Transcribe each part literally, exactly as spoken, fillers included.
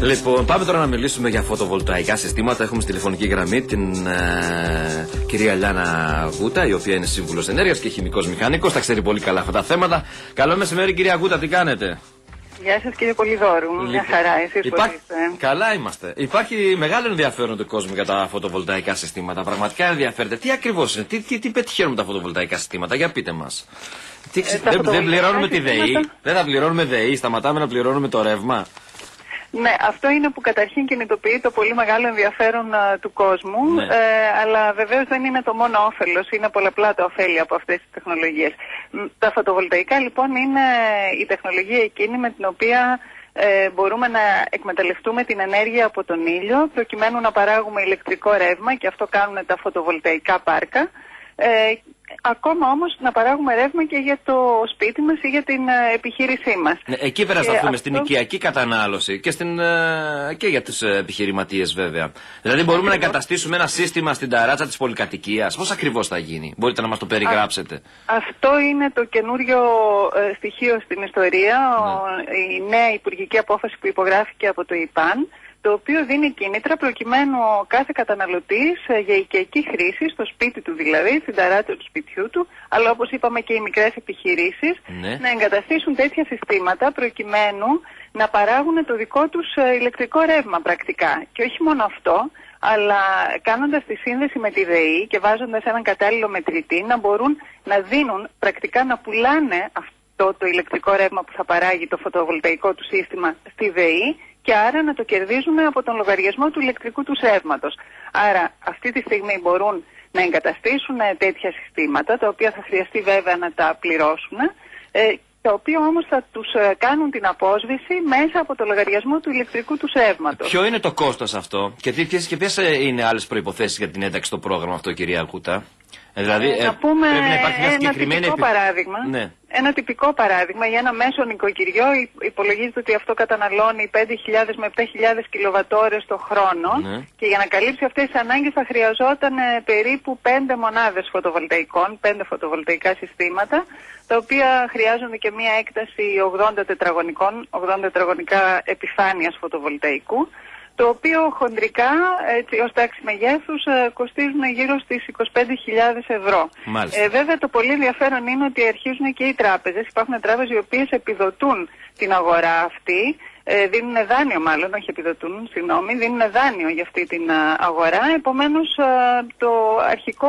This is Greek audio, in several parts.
Λοιπόν, πάμε τώρα να μιλήσουμε για φωτοβολταϊκά συστήματα. Έχουμε στη τηλεφωνική γραμμή την ε, κυρία Λιάννα Γούτα, η οποία είναι σύμβουλος ενέργειας και χημικός μηχανικός. Τα ξέρει πολύ καλά αυτά τα θέματα. Καλό μεσημέρι, κυρία Γούτα, τι κάνετε? Γεια σας, κύριε Πολυδόρου. Λοιπόν, μια χαρά, εσείς Υπά... πώς είστε? Καλά είμαστε. Υπάρχει μεγάλο ενδιαφέρον του κόσμου για τα φωτοβολταϊκά συστήματα. Πραγματικά ενδιαφέρεται. Τι ακριβώς είναι, τι, τι, τι πετυχαίνουν τα φωτοβολταϊκά συστήματα, για πείτε μας. Τι, ε, δεν, δεν πληρώνουμε τη ΔΕΗ, δεν θα πληρώνουμε ΔΕΗ, σταματάμε να πληρώνουμε το ρεύμα. Ναι, αυτό είναι που καταρχήν κινητοποιεί το πολύ μεγάλο ενδιαφέρον uh, του κόσμου, ναι. ε, αλλά βεβαίως δεν είναι το μόνο όφελος, είναι πολλαπλά τα ωφέλη από αυτές τις τεχνολογίες. Τα φωτοβολταϊκά λοιπόν είναι η τεχνολογία εκείνη με την οποία ε, μπορούμε να εκμεταλλευτούμε την ενέργεια από τον ήλιο προκειμένου να παράγουμε ηλεκτρικό ρεύμα, και αυτό κάνουν τα φωτοβολταϊκά πάρκα. Ε, Ακόμα όμως να παράγουμε ρεύμα και για το σπίτι μας ή για την ε, επιχείρησή μας. Ναι, εκεί πέρα σταθούμε αυτό... στην οικιακή κατανάλωση και, στην, ε, και για τους ε, επιχειρηματίες βέβαια. Δηλαδή μπορούμε ακριβώς να εγκαταστήσουμε ένα σύστημα στην ταράτσα της πολυκατοικίας. Πώς ακριβώς θα γίνει? Μπορείτε να μας το περιγράψετε? Α, αυτό είναι το καινούριο ε, στοιχείο στην ιστορία, ναι. ο, η νέα υπουργική απόφαση που υπογράφηκε από το ΙΠΑΝ, το οποίο δίνει κίνητρα προκειμένου ο κάθε καταναλωτής για οικιακή χρήση, στο σπίτι του δηλαδή, στην ταράτσα του σπιτιού του, αλλά όπως είπαμε και οι μικρές επιχειρήσεις, ναι. να εγκαταστήσουν τέτοια συστήματα προκειμένου να παράγουν το δικό τους ηλεκτρικό ρεύμα πρακτικά. Και όχι μόνο αυτό, αλλά κάνοντας τη σύνδεση με τη ΔΕΗ και βάζοντας έναν κατάλληλο μετρητή, να μπορούν να δίνουν, πρακτικά να πουλάνε αυτό το ηλεκτρικό ρεύμα που θα παράγει το φωτοβολταϊκό του σύστημα στη ΔΕΗ, και άρα να το κερδίζουμε από τον λογαριασμό του ηλεκτρικού του ρεύματος. Άρα αυτή τη στιγμή μπορούν να εγκαταστήσουν τέτοια συστήματα, τα οποία θα χρειαστεί βέβαια να τα πληρώσουν, ε, τα οποία όμως θα τους κάνουν την απόσβεση μέσα από το λογαριασμό του ηλεκτρικού του ρεύματος. Ποιο είναι το κόστος αυτό και ποιες και ποιες είναι άλλες προϋποθέσεις για την ένταξη στο πρόγραμμα αυτό, κυρία Γούτα? Δηλαδή, ε, να πούμε πρέπει να υπάρχει μια ένα συγκεκριμένη τυπικό επι... παράδειγμα. Ναι. Ένα τυπικό παράδειγμα για ένα μέσο νοικοκυριό υπολογίζεται ότι αυτό καταναλώνει πέντε χιλιάδες με επτά χιλιάδες κιλοβατόρες το χρόνο, ναι. και για να καλύψει αυτές τις ανάγκες θα χρειαζόταν ε, περίπου πέντε μονάδες φωτοβολταϊκών, πέντε φωτοβολταϊκά συστήματα, τα οποία χρειάζονται και μια έκταση ογδόντα τετραγωνικών, ογδόντα τετραγωνικά επιφάνειας φωτοβολταϊκού, το οποίο χοντρικά, έτσι, ως τάξη μεγέθους, ε, κοστίζουν γύρω στις είκοσι πέντε χιλιάδες ευρώ. Ε, βέβαια το πολύ ενδιαφέρον είναι ότι αρχίζουν και οι τράπεζες. Υπάρχουν τράπεζες οι οποίες επιδοτούν την αγορά αυτή, ε, δίνουν δάνειο μάλλον, όχι επιδοτούν, συγγνώμη, δίνουν δάνειο για αυτή την α, αγορά. Επομένως α, το αρχικό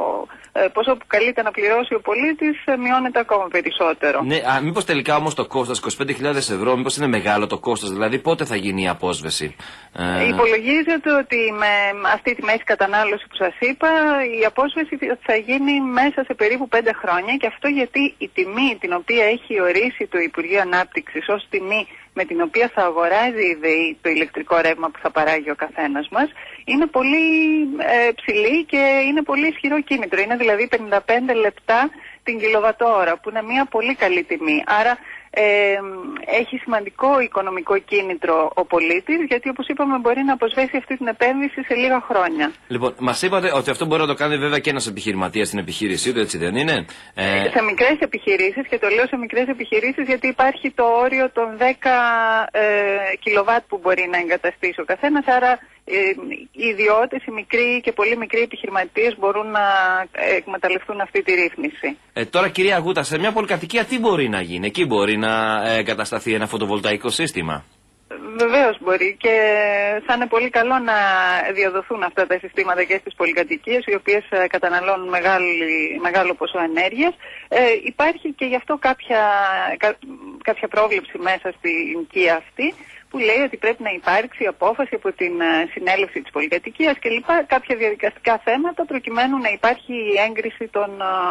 ε, ποσό που καλείται να πληρώσει ο πολίτης ε, μειώνεται ακόμα περισσότερο. Ναι, α, μήπως τελικά όμως το κόστος, είκοσι πέντε χιλιάδες ευρώ, μήπως είναι μεγάλο το κόστος, δηλαδή πότε θα γίνει η απόσβεση? Ε... Υπολογίζεται ότι με αυτή τη μέση κατανάλωση που σας είπα, η απόσβεση θα γίνει μέσα σε περίπου πέντε χρόνια, και αυτό γιατί η τιμή την οποία έχει ορίσει το Υπουργείο Ανάπτυξης ως τιμή με την οποία θα αγοράζει η ΔΕΗ το ηλεκτρικό ρεύμα που θα παράγει ο καθένας μας, είναι πολύ ε, ψηλή και είναι πολύ ισχυρό κίνητρο. Είναι δηλαδή πενήντα πέντε λεπτά την κιλοβατόρα, που είναι μια πολύ καλή τιμή. Άρα ε, έχει σημαντικό οικονομικό κίνητρο ο πολίτης, γιατί όπως είπαμε μπορεί να αποσβέσει αυτή την επένδυση σε λίγα χρόνια. Λοιπόν, μας είπατε ότι αυτό μπορεί να το κάνει βέβαια και ένας επιχειρηματίας στην επιχείρησή του, έτσι δεν είναι? Ε... Σε μικρές επιχειρήσεις, και το λέω σε μικρές επιχειρήσεις γιατί υπάρχει το όριο των δέκα ε, κιλοβάτ που μπορεί να εγκαταστήσει ο καθένας, άρα ε, οι ιδιώτες, οι μικροί και πολύ μικροί επιχειρηματίες μπορούν να εκμεταλλευτούν αυτή τη ρύθμιση. Ε, τώρα, κυρία Γούτα, σε μια πολυκατοικία τι μπορεί να γίνει? Εκεί μπορεί να εγκατασταθεί ένα φωτοβολταϊκό σύστημα? Βεβαίως μπορεί, και θα είναι πολύ καλό να διαδοθούν αυτά τα συστήματα και στις πολυκατοικίες, οι οποίες καταναλώνουν μεγάλη, μεγάλο ποσό ενέργειας. Ε, υπάρχει και γι' αυτό κάποια, κα, κάποια πρόβλεψη μέσα στην οικία αυτή, που λέει ότι πρέπει να υπάρξει απόφαση από την συνέλευση της πολυκατοικίας και λοιπά, κάποια διαδικαστικά θέματα προκειμένου να υπάρχει η έγκριση των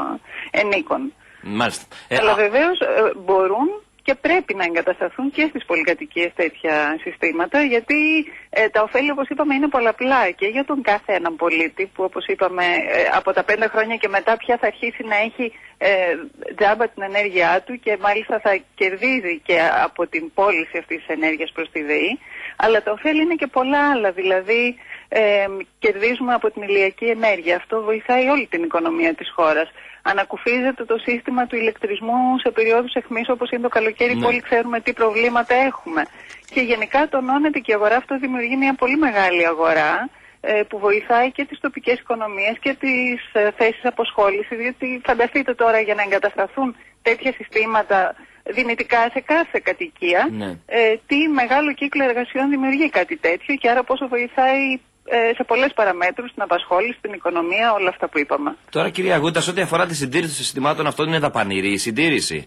ε, ενίκων. Μάλιστα. Αλλά ε, βεβαίως ε, μπορούν και πρέπει να εγκατασταθούν και στις πολυκατοικίες τέτοια συστήματα, γιατί ε, τα ωφέλη, όπως είπαμε, είναι πολλαπλά και για τον κάθε έναν πολίτη, που όπως είπαμε ε, από τα πέντε χρόνια και μετά πια θα αρχίσει να έχει ε, τζάμπα την ενέργειά του, και μάλιστα θα κερδίζει και από την πώληση αυτής της ενέργειας προς τη ΔΕΗ. Αλλά τα ωφέλη είναι και πολλά άλλα, δηλαδή ε, κερδίζουμε από την ηλιακή ενέργεια. Αυτό βοηθάει όλη την οικονομία της χώρας. Ανακουφίζεται το σύστημα του ηλεκτρισμού σε περιόδους αιχμής, όπως είναι το καλοκαίρι, ναι. που όλοι ξέρουμε τι προβλήματα έχουμε. Και γενικά τονώνεται και η αγορά. Αυτό δημιουργεί μια πολύ μεγάλη αγορά ε, που βοηθάει και τις τοπικές οικονομίες και τις ε, θέσεις αποσχόλησης. Γιατί φανταστείτε τώρα, για να εγκατασταθούν τέτοια συστήματα δυνητικά σε κάθε κατοικία, ναι. ε, τι μεγάλο κύκλο εργασιών δημιουργεί κάτι τέτοιο και άρα πόσο βοηθάει ε, σε πολλές παραμέτρους, την απασχόληση, την οικονομία, όλα αυτά που είπαμε. Τώρα, κυρία Γούτα, σε ό,τι αφορά τη συντήρηση των συστημάτων αυτών, είναι δαπανηρή η συντήρηση.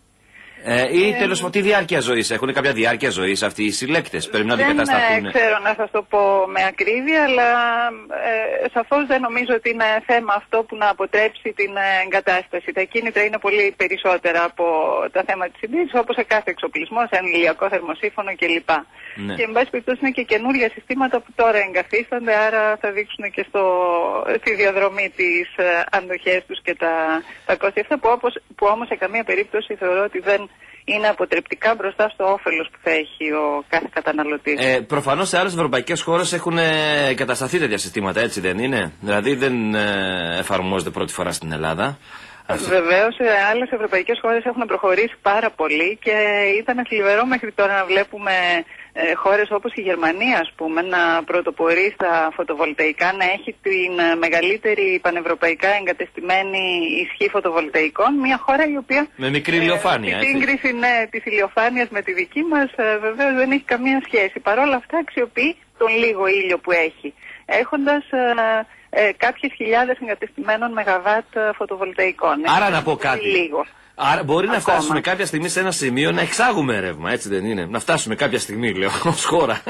Ε, ή ε, τέλος πάντων, τι διάρκεια ζωής, έχουν κάποια διάρκεια ζωής αυτοί οι συλλέκτες, πρέπει να αντικατασταθούν? Δεν ξέρω να σας το πω με ακρίβεια, αλλά ε, σαφώς δεν νομίζω ότι είναι θέμα αυτό που να αποτρέψει την εγκατάσταση. Τα κίνητρα είναι πολύ περισσότερα από τα θέματα της συντήρησης, όπως σε κάθε εξοπλισμό, σε ένα ηλιακό θερμοσύφωνο κλπ. Ναι. Και εν πάση περιπτώσει είναι και καινούργια συστήματα που τώρα εγκαθίστανται, άρα θα δείξουν και στο, στη διαδρομή τις αντοχές τους και τα, τα κόστη αυτά, που, όπως, που όμως σε καμία περίπτωση θεωρώ ότι δεν είναι αποτρεπτικά μπροστά στο όφελος που θα έχει ο κάθε καταναλωτής. Ε, προφανώς σε άλλες ευρωπαϊκές χώρες έχουν εγκατασταθεί τέτοια συστήματα, έτσι δεν είναι? Δηλαδή δεν ε, εφαρμόζεται πρώτη φορά στην Ελλάδα. Βεβαίως, σε άλλες ευρωπαϊκές χώρες έχουν προχωρήσει πάρα πολύ και ήταν θλιβερό μέχρι τώρα να βλέπουμε ε, χώρες όπως η Γερμανία, ας πούμε, να πρωτοπορεί στα φωτοβολταϊκά, να έχει την μεγαλύτερη πανευρωπαϊκά εγκατεστημένη ισχύ φωτοβολταϊκών. Μια χώρα η οποία. Με μικρή ηλιοφάνεια. Ε, η σύγκριση ναι, της ηλιοφάνειας με τη δική μας ε, βεβαίως δεν έχει καμία σχέση. Παρ' όλα αυτά αξιοποιεί τον λίγο ήλιο που έχει, έχοντας ε, ε, κάποιες χιλιάδες εγκατεστημένων μεγαβάτ φωτοβολταϊκών. Άρα να πω κάτι. Λίγο. Άρα μπορεί Ακόμα. να φτάσουμε κάποια στιγμή σε ένα σημείο να εξάγουμε ρεύμα, έτσι δεν είναι? Να φτάσουμε κάποια στιγμή, λέω, ως χώρα.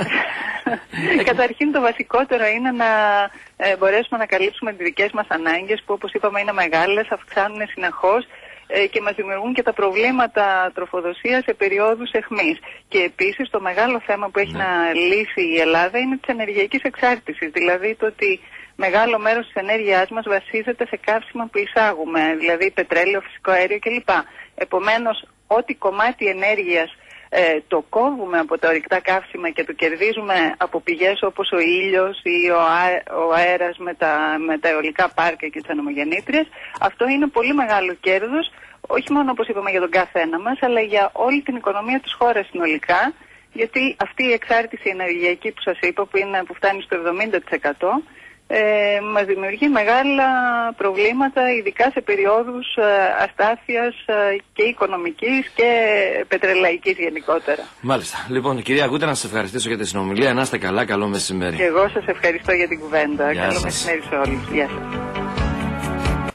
Καταρχήν το βασικότερο είναι να ε, μπορέσουμε να καλύψουμε τις δικές μας ανάγκες, που όπως είπαμε είναι μεγάλες, αυξάνουν συνεχώς ε, και μας δημιουργούν και τα προβλήματα τροφοδοσίας σε περιόδους αιχμής. Και επίσης το μεγάλο θέμα που έχει ναι. να λύσει η Ελλάδα είναι της ενεργειακής εξάρτησης, δηλαδή το ότι μεγάλο μέρος της ενέργειάς μας βασίζεται σε καύσιμα που εισάγουμε, δηλαδή πετρέλαιο, φυσικό αέριο κλπ. Επομένως, ό,τι κομμάτι ενέργειας ε, το κόβουμε από τα ορυκτά καύσιμα και το κερδίζουμε από πηγές όπως ο ήλιος ή ο, α, ο αέρας με τα, με τα αιωλικά πάρκα και τις ανεμογεννήτριες, αυτό είναι πολύ μεγάλο κέρδος, όχι μόνο όπως είπαμε για τον καθένα μας, αλλά για όλη την οικονομία της χώρας συνολικά, γιατί αυτή η εξάρτηση ενεργειακή που σας είπα, που, είναι, που φτάνει στο εβδομήντα τοις εκατό, Ε, μας δημιουργεί μεγάλα προβλήματα, ειδικά σε περιόδους ε, αστάθειας ε, και οικονομικής και πετρελαϊκής γενικότερα. Μάλιστα. Λοιπόν, κυρία Γούτα, να σας ευχαριστήσω για τη συνομιλία. Να είστε καλά, καλό μεσημέρι. Και εγώ σας ευχαριστώ για την κουβέντα. Γεια καλό σας. μεσημέρι σε όλους. Γεια σας.